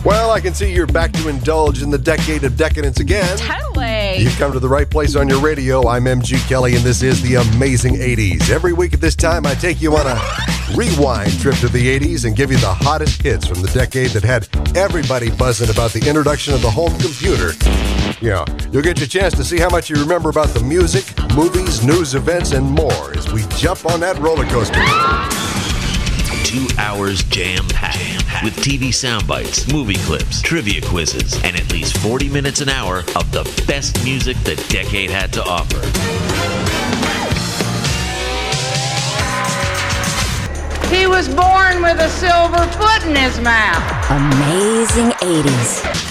Well, I can see you're back to indulge in the decade of decadence again. Totally. You've come to the right place on your radio. I'm MG Kelly, and this is the Amazing 80s. Every week at this time, I take you on a rewind trip to the 80s and give you the hottest hits from the decade that had everybody buzzing about the introduction of the home computer. Yeah, you'll get your chance to see how much you remember about the music, movies, news, events, and more as we jump on that roller coaster. 2 hours jam-packed with TV sound bites, movie clips, trivia quizzes, and at least 40 minutes an hour of the best music the decade had to offer. He was born with a silver foot in his mouth. Amazing 80s.